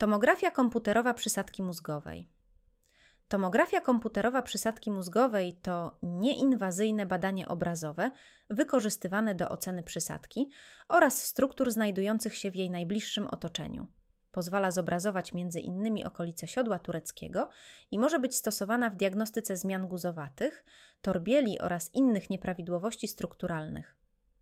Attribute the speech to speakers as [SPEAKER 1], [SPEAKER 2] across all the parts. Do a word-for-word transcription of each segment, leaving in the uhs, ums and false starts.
[SPEAKER 1] Tomografia komputerowa przysadki mózgowej. Tomografia komputerowa przysadki mózgowej to nieinwazyjne badanie obrazowe wykorzystywane do oceny przysadki oraz struktur znajdujących się w jej najbliższym otoczeniu. Pozwala zobrazować między innymi okolice siodła tureckiego i może być stosowana w diagnostyce zmian guzowatych, torbieli oraz innych nieprawidłowości strukturalnych.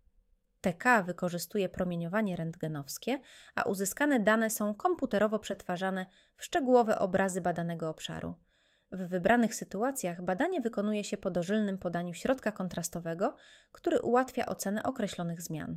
[SPEAKER 1] T K wykorzystuje promieniowanie rentgenowskie, a uzyskane dane są komputerowo przetwarzane w szczegółowe obrazy badanego obszaru. W wybranych sytuacjach badanie wykonuje się po dożylnym podaniu środka kontrastowego, który ułatwia ocenę określonych zmian.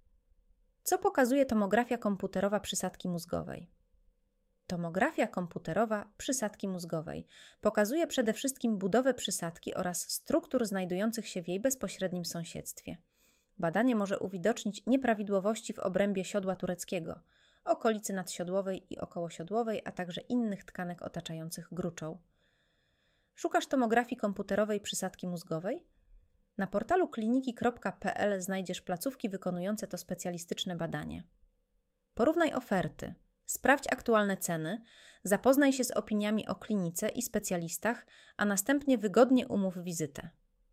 [SPEAKER 1] Co pokazuje tomografia komputerowa przysadki mózgowej? Tomografia komputerowa przysadki mózgowej pokazuje przede wszystkim budowę przysadki oraz struktur znajdujących się w jej bezpośrednim sąsiedztwie. Badanie może uwidocznić nieprawidłowości w obrębie siodła tureckiego, okolicy nadsiodłowej i okołosiodłowej, a także innych tkanek otaczających gruczoł. Szukasz tomografii komputerowej przysadki mózgowej? Na portalu kliniki kropka p l znajdziesz placówki wykonujące to specjalistyczne badanie. Porównaj oferty, sprawdź aktualne ceny, zapoznaj się z opiniami o klinice i specjalistach, a następnie wygodnie umów wizytę.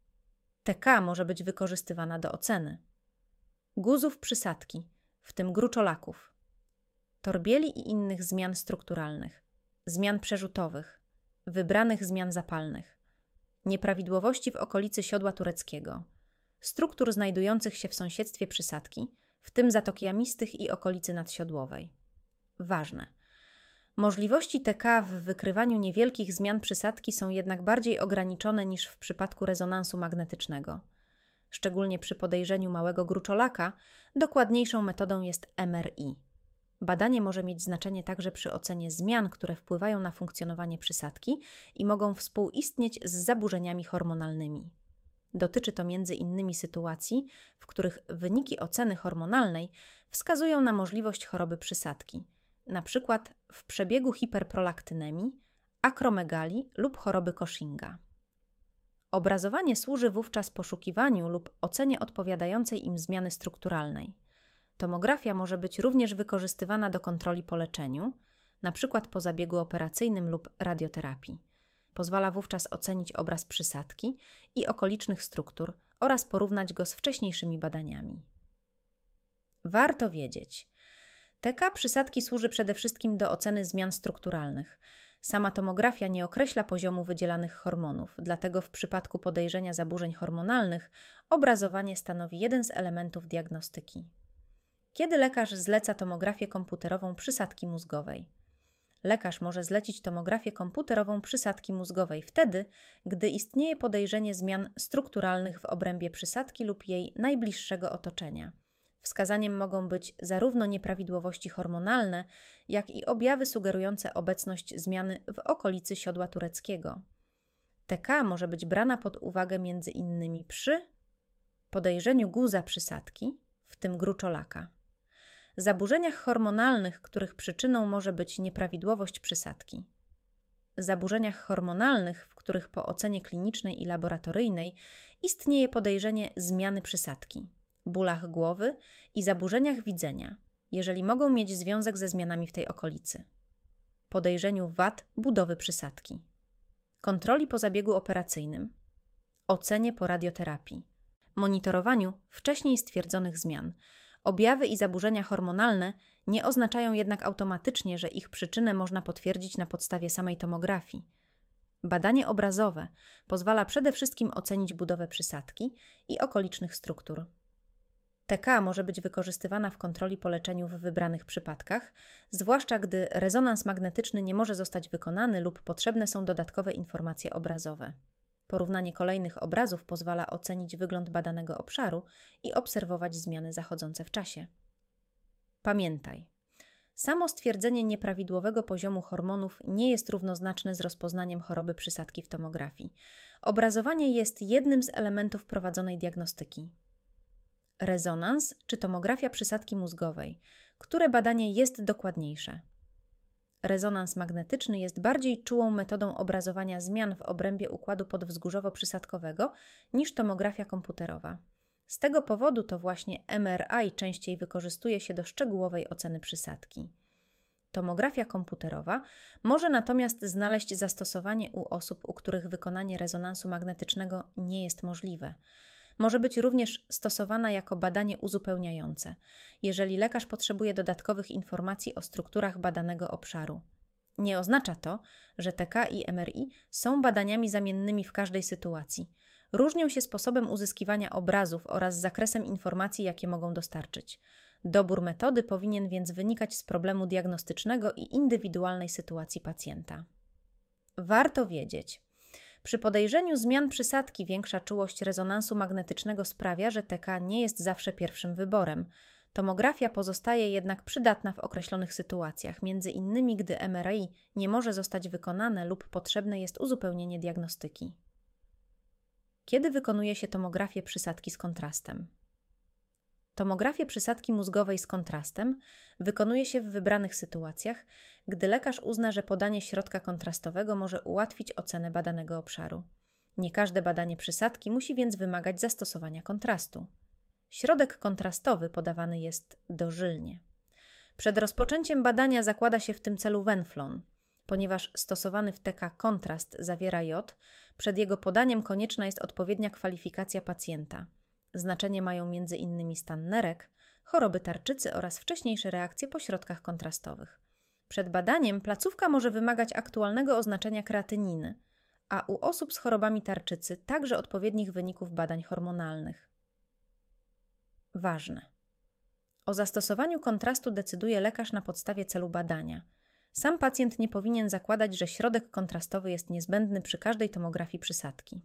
[SPEAKER 1] T K może być wykorzystywana do oceny guzów przysadki, w tym gruczolaków, torbieli i innych zmian strukturalnych, zmian przerzutowych, wybranych zmian zapalnych, nieprawidłowości w okolicy siodła tureckiego, struktur znajdujących się w sąsiedztwie przysadki, w tym zatoki jamistych i okolicy nadsiodłowej. Ważne. Możliwości T K w wykrywaniu niewielkich zmian przysadki są jednak bardziej ograniczone niż w przypadku rezonansu magnetycznego. Szczególnie przy podejrzeniu małego gruczolaka dokładniejszą metodą jest M R I. Badanie może mieć znaczenie także przy ocenie zmian, które wpływają na funkcjonowanie przysadki i mogą współistnieć z zaburzeniami hormonalnymi. Dotyczy to między innymi sytuacji, w których wyniki oceny hormonalnej wskazują na możliwość choroby przysadki, na przykład w przebiegu hiperprolaktynemii, akromegalii lub choroby Cushinga. Obrazowanie służy wówczas poszukiwaniu lub ocenie odpowiadającej im zmiany strukturalnej. Tomografia może być również wykorzystywana do kontroli po leczeniu, np. po zabiegu operacyjnym lub radioterapii. Pozwala wówczas ocenić obraz przysadki i okolicznych struktur oraz porównać go z wcześniejszymi badaniami. Warto wiedzieć. T K przysadki służy przede wszystkim do oceny zmian strukturalnych. Sama tomografia nie określa poziomu wydzielanych hormonów, dlatego w przypadku podejrzenia zaburzeń hormonalnych obrazowanie stanowi jeden z elementów diagnostyki. Kiedy lekarz zleca tomografię komputerową przysadki mózgowej? Lekarz może zlecić tomografię komputerową przysadki mózgowej wtedy, gdy istnieje podejrzenie zmian strukturalnych w obrębie przysadki lub jej najbliższego otoczenia. Wskazaniem mogą być zarówno nieprawidłowości hormonalne, jak i objawy sugerujące obecność zmiany w okolicy siodła tureckiego. T K może być brana pod uwagę między innymi przy podejrzeniu guza przysadki, w tym gruczolaka, zaburzeniach hormonalnych, których przyczyną może być nieprawidłowość przysadki, zaburzeniach hormonalnych, w których po ocenie klinicznej i laboratoryjnej istnieje podejrzenie zmiany przysadki, bólach głowy i zaburzeniach widzenia, jeżeli mogą mieć związek ze zmianami w tej okolicy, podejrzeniu wad budowy przysadki, kontroli po zabiegu operacyjnym, ocenie po radioterapii, monitorowaniu wcześniej stwierdzonych zmian. Objawy i zaburzenia hormonalne nie oznaczają jednak automatycznie, że ich przyczynę można potwierdzić na podstawie samej tomografii. Badanie obrazowe pozwala przede wszystkim ocenić budowę przysadki i okolicznych struktur. T K może być wykorzystywana w kontroli po leczeniu w wybranych przypadkach, zwłaszcza gdy rezonans magnetyczny nie może zostać wykonany lub potrzebne są dodatkowe informacje obrazowe. Porównanie kolejnych obrazów pozwala ocenić wygląd badanego obszaru i obserwować zmiany zachodzące w czasie. Pamiętaj, samo stwierdzenie nieprawidłowego poziomu hormonów nie jest równoznaczne z rozpoznaniem choroby przysadki w tomografii. Obrazowanie jest jednym z elementów prowadzonej diagnostyki. Rezonans czy tomografia przysadki mózgowej, które badanie jest dokładniejsze. Rezonans magnetyczny jest bardziej czułą metodą obrazowania zmian w obrębie układu podwzgórzowo-przysadkowego niż tomografia komputerowa. Z tego powodu to właśnie M R I częściej wykorzystuje się do szczegółowej oceny przysadki. Tomografia komputerowa może natomiast znaleźć zastosowanie u osób, u których wykonanie rezonansu magnetycznego nie jest możliwe. Może być również stosowana jako badanie uzupełniające, jeżeli lekarz potrzebuje dodatkowych informacji o strukturach badanego obszaru. Nie oznacza to, że T K i M R I są badaniami zamiennymi w każdej sytuacji. Różnią się sposobem uzyskiwania obrazów oraz zakresem informacji, jakie mogą dostarczyć. Dobór metody powinien więc wynikać z problemu diagnostycznego i indywidualnej sytuacji pacjenta. Warto wiedzieć. Przy podejrzeniu zmian przysadki większa czułość rezonansu magnetycznego sprawia, że T K nie jest zawsze pierwszym wyborem. Tomografia pozostaje jednak przydatna w określonych sytuacjach, między innymi gdy M R I nie może zostać wykonane lub potrzebne jest uzupełnienie diagnostyki. Kiedy wykonuje się tomografię przysadki z kontrastem? Tomografię przysadki mózgowej z kontrastem wykonuje się w wybranych sytuacjach, gdy lekarz uzna, że podanie środka kontrastowego może ułatwić ocenę badanego obszaru. Nie każde badanie przysadki musi więc wymagać zastosowania kontrastu. Środek kontrastowy podawany jest dożylnie. Przed rozpoczęciem badania zakłada się w tym celu Venflon. Ponieważ stosowany w T K kontrast zawiera jod, przed jego podaniem konieczna jest odpowiednia kwalifikacja pacjenta. Znaczenie mają między innymi stan nerek, choroby tarczycy oraz wcześniejsze reakcje po środkach kontrastowych. Przed badaniem placówka może wymagać aktualnego oznaczenia kreatyniny, a u osób z chorobami tarczycy także odpowiednich wyników badań hormonalnych. Ważne. O zastosowaniu kontrastu decyduje lekarz na podstawie celu badania. Sam pacjent nie powinien zakładać, że środek kontrastowy jest niezbędny przy każdej tomografii przysadki.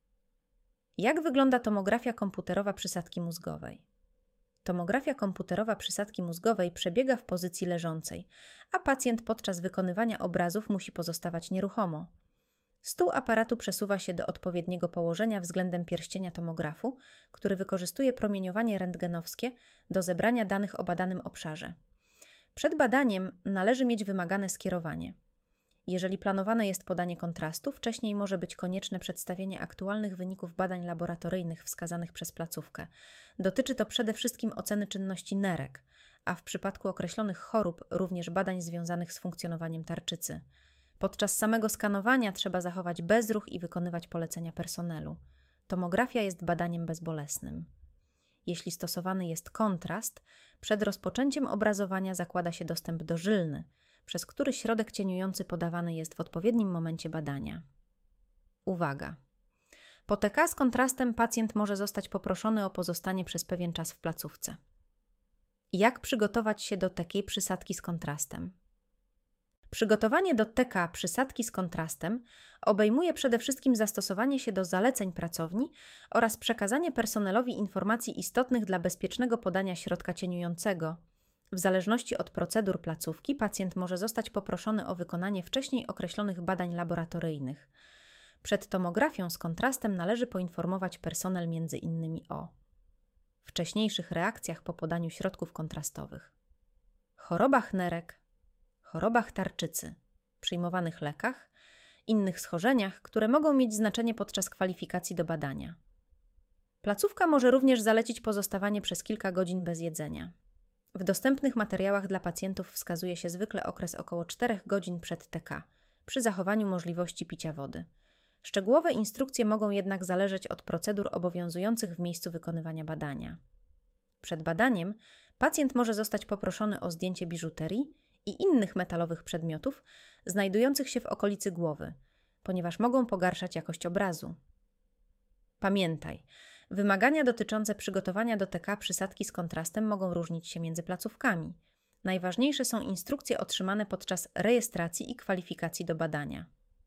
[SPEAKER 1] Jak wygląda tomografia komputerowa przysadki mózgowej? Tomografia komputerowa przysadki mózgowej przebiega w pozycji leżącej, a pacjent podczas wykonywania obrazów musi pozostawać nieruchomo. Stół aparatu przesuwa się do odpowiedniego położenia względem pierścienia tomografu, który wykorzystuje promieniowanie rentgenowskie do zebrania danych o badanym obszarze. Przed badaniem należy mieć wymagane skierowanie. Jeżeli planowane jest podanie kontrastu, wcześniej może być konieczne przedstawienie aktualnych wyników badań laboratoryjnych wskazanych przez placówkę. Dotyczy to przede wszystkim oceny czynności nerek, a w przypadku określonych chorób również badań związanych z funkcjonowaniem tarczycy. Podczas samego skanowania trzeba zachować bezruch i wykonywać polecenia personelu. Tomografia jest badaniem bezbolesnym. Jeśli stosowany jest kontrast, przed rozpoczęciem obrazowania zakłada się dostęp dożylny, przez który środek cieniujący podawany jest w odpowiednim momencie badania. Uwaga! Po T K z kontrastem pacjent może zostać poproszony o pozostanie przez pewien czas w placówce. Jak przygotować się do takiej przysadki z kontrastem? Przygotowanie do T K przysadki z kontrastem obejmuje przede wszystkim zastosowanie się do zaleceń pracowni oraz przekazanie personelowi informacji istotnych dla bezpiecznego podania środka cieniującego. W zależności od procedur placówki pacjent może zostać poproszony o wykonanie wcześniej określonych badań laboratoryjnych. Przed tomografią z kontrastem należy poinformować personel między innymi o wcześniejszych reakcjach po podaniu środków kontrastowych, chorobach nerek, chorobach tarczycy, przyjmowanych lekach, innych schorzeniach, które mogą mieć znaczenie podczas kwalifikacji do badania. Placówka może również zalecić pozostawanie przez kilka godzin bez jedzenia. W dostępnych materiałach dla pacjentów wskazuje się zwykle okres około czterech godzin przed T K, przy zachowaniu możliwości picia wody. Szczegółowe instrukcje mogą jednak zależeć od procedur obowiązujących w miejscu wykonywania badania. Przed badaniem pacjent może zostać poproszony o zdjęcie biżuterii i innych metalowych przedmiotów znajdujących się w okolicy głowy, ponieważ mogą pogarszać jakość obrazu. Pamiętaj, wymagania dotyczące przygotowania do T K przysadki z kontrastem mogą różnić się między placówkami. Najważniejsze są instrukcje otrzymane podczas rejestracji i kwalifikacji do badania.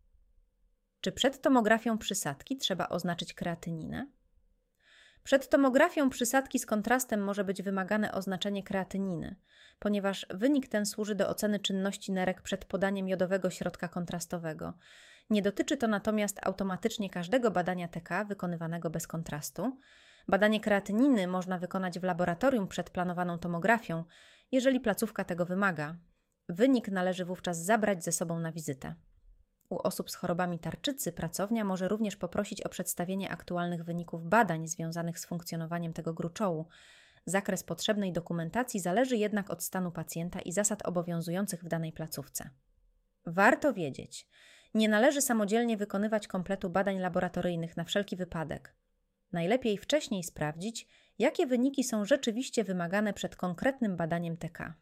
[SPEAKER 1] Czy przed tomografią przysadki trzeba oznaczyć kreatyninę? Przed tomografią przysadki z kontrastem może być wymagane oznaczenie kreatyniny, ponieważ wynik ten służy do oceny czynności nerek przed podaniem jodowego środka kontrastowego. Nie dotyczy to natomiast automatycznie każdego badania T K wykonywanego bez kontrastu. Badanie kreatyniny można wykonać w laboratorium przed planowaną tomografią, jeżeli placówka tego wymaga. Wynik należy wówczas zabrać ze sobą na wizytę. U osób z chorobami tarczycy pracownia może również poprosić o przedstawienie aktualnych wyników badań związanych z funkcjonowaniem tego gruczołu. Zakres potrzebnej dokumentacji zależy jednak od stanu pacjenta i zasad obowiązujących w danej placówce. Warto wiedzieć, nie należy samodzielnie wykonywać kompletu badań laboratoryjnych na wszelki wypadek. Najlepiej wcześniej sprawdzić, jakie wyniki są rzeczywiście wymagane przed konkretnym badaniem T K.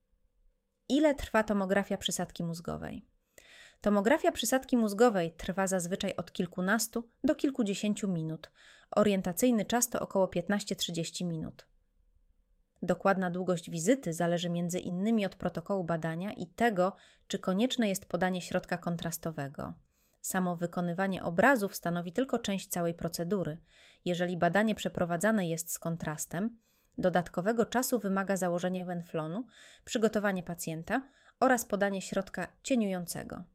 [SPEAKER 1] Ile trwa tomografia przysadki mózgowej? Tomografia przysadki mózgowej trwa zazwyczaj od kilkunastu do kilkudziesięciu minut. Orientacyjny czas to około piętnaście do trzydziestu minut. Dokładna długość wizyty zależy między innymi od protokołu badania i tego, czy konieczne jest podanie środka kontrastowego. Samo wykonywanie obrazów stanowi tylko część całej procedury. Jeżeli badanie przeprowadzane jest z kontrastem, dodatkowego czasu wymaga założenie wenflonu, przygotowanie pacjenta oraz podanie środka cieniującego.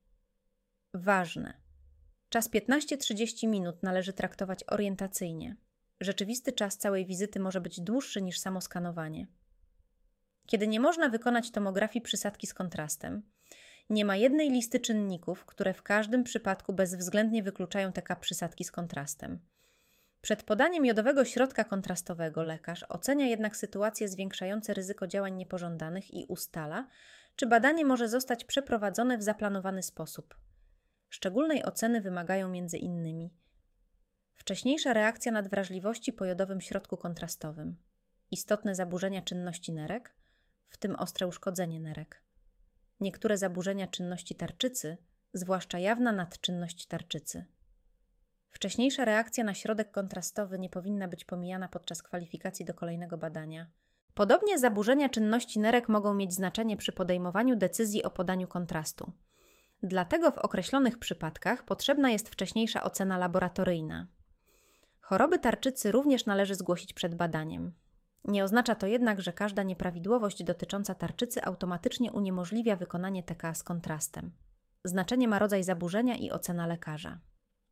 [SPEAKER 1] Ważne. Czas piętnaście do trzydziestu minut należy traktować orientacyjnie. Rzeczywisty czas całej wizyty może być dłuższy niż samo skanowanie. Kiedy nie można wykonać tomografii przysadki z kontrastem, nie ma jednej listy czynników, które w każdym przypadku bezwzględnie wykluczają T K przysadki z kontrastem. Przed podaniem jodowego środka kontrastowego lekarz ocenia jednak sytuacje zwiększające ryzyko działań niepożądanych i ustala, czy badanie może zostać przeprowadzone w zaplanowany sposób. Szczególnej oceny wymagają między innymi wcześniejsza reakcja nadwrażliwości po jodowym środku kontrastowym, istotne zaburzenia czynności nerek, w tym ostre uszkodzenie nerek, niektóre zaburzenia czynności tarczycy, zwłaszcza jawna nadczynność tarczycy. Wcześniejsza reakcja na środek kontrastowy nie powinna być pomijana podczas kwalifikacji do kolejnego badania. Podobnie zaburzenia czynności nerek mogą mieć znaczenie przy podejmowaniu decyzji o podaniu kontrastu. Dlatego w określonych przypadkach potrzebna jest wcześniejsza ocena laboratoryjna. Choroby tarczycy również należy zgłosić przed badaniem. Nie oznacza to jednak, że każda nieprawidłowość dotycząca tarczycy automatycznie uniemożliwia wykonanie T K z kontrastem. Znaczenie ma rodzaj zaburzenia i ocena lekarza.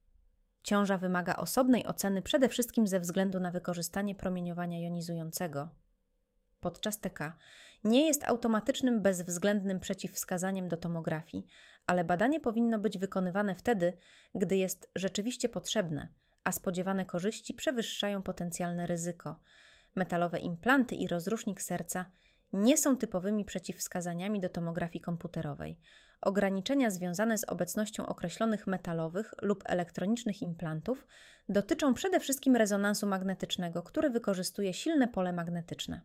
[SPEAKER 1] Ciąża wymaga osobnej oceny przede wszystkim ze względu na wykorzystanie promieniowania jonizującego. Podczas T K nie jest automatycznym, bezwzględnym przeciwwskazaniem do tomografii, ale badanie powinno być wykonywane wtedy, gdy jest rzeczywiście potrzebne, a spodziewane korzyści przewyższają potencjalne ryzyko. Metalowe implanty i rozrusznik serca nie są typowymi przeciwwskazaniami do tomografii komputerowej. Ograniczenia związane z obecnością określonych metalowych lub elektronicznych implantów dotyczą przede wszystkim rezonansu magnetycznego, który wykorzystuje silne pole magnetyczne.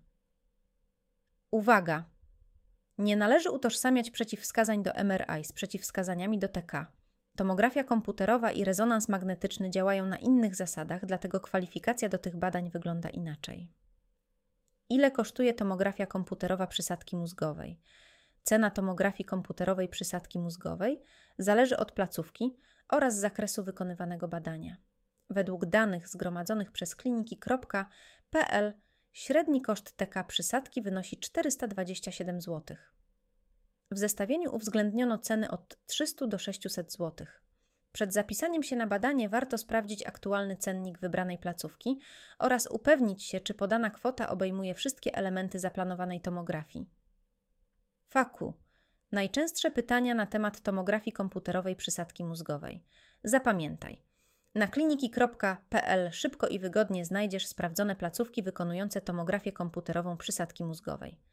[SPEAKER 1] Uwaga! Nie należy utożsamiać przeciwwskazań do M R I z przeciwwskazaniami do T K. Tomografia komputerowa i rezonans magnetyczny działają na innych zasadach, dlatego kwalifikacja do tych badań wygląda inaczej. Ile kosztuje tomografia komputerowa przysadki mózgowej? Cena tomografii komputerowej przysadki mózgowej zależy od placówki oraz zakresu wykonywanego badania. Według danych zgromadzonych przez kliniki kropka p l średni koszt T K przysadki wynosi czterysta dwadzieścia siedem złotych. W zestawieniu uwzględniono ceny od trzystu do sześciuset złotych. Przed zapisaniem się na badanie warto sprawdzić aktualny cennik wybranej placówki oraz upewnić się, czy podana kwota obejmuje wszystkie elementy zaplanowanej tomografii. Faku. Najczęstsze pytania na temat tomografii komputerowej przysadki mózgowej. Zapamiętaj. Na kliniki kropka p l szybko i wygodnie znajdziesz sprawdzone placówki wykonujące tomografię komputerową przysadki mózgowej.